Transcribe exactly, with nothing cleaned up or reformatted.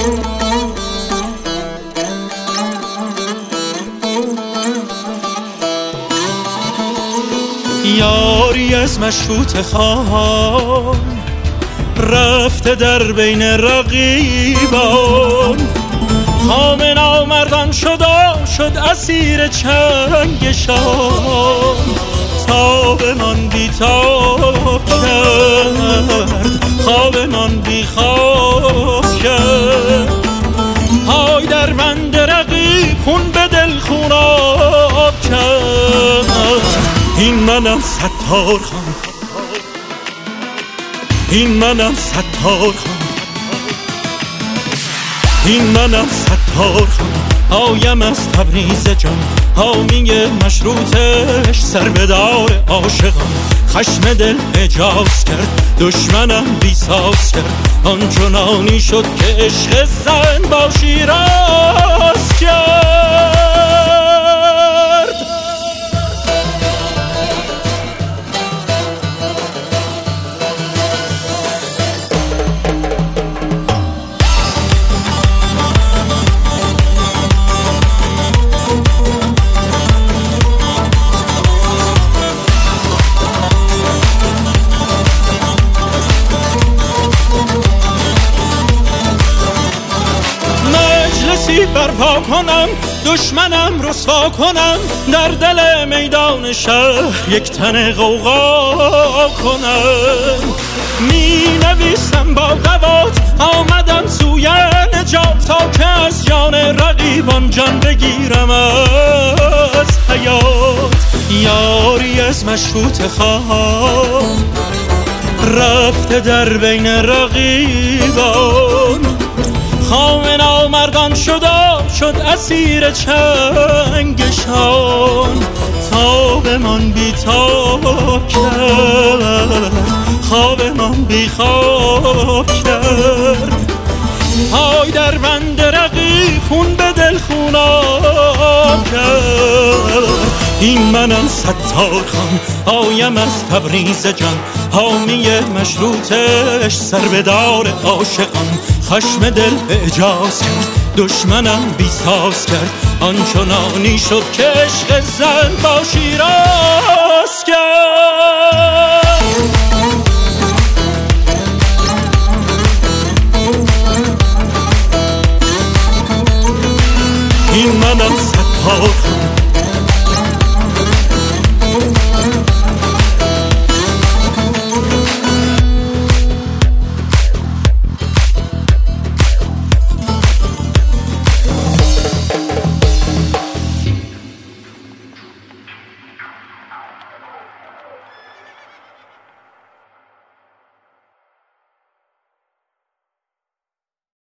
یاری از مشروط خواهان رفته در بین رقیبان، خام نامردان شد و شد اسیر چنگشان. تاب من بی تاب کرد، خواب من بی خواب کرد. پای در بند رقیب خون به دل خوناب کرد. این منم ستار خان، این منم ستار خان، این منم ستار خان. آیم از تبریز جان، حامی مشروطش، سر به دار عاشقان. خشم دل اجاز کرد، دشمنم بیساز کرد. آنچنانی شد که عشق زن با شیراز کرد. برپا کنم دشمنم رسوا کنم، در دل میدان شهر یک تن غوغا کنم. می نویسم با دوات آمدم سوی نجات، تا که از جان رقیبان جان بگیرم از حیات. یاری از مشروط خواه رفته در بین رقیبان، خام نامردان شد و شد اسیر چنگشان. تاب من بی تاب کرد، خواب من بی خواب کرد. پای در بند رقیب خون به دل خوناب کرد. این منم ستار خان، آیم از تبریز جان، حامی مشروطش، سر به دار عاشقان. خشم دل اجاز کرد، دشمنم بیساز کرد. آنچنانی شد که عشق زن با شیراز کرد.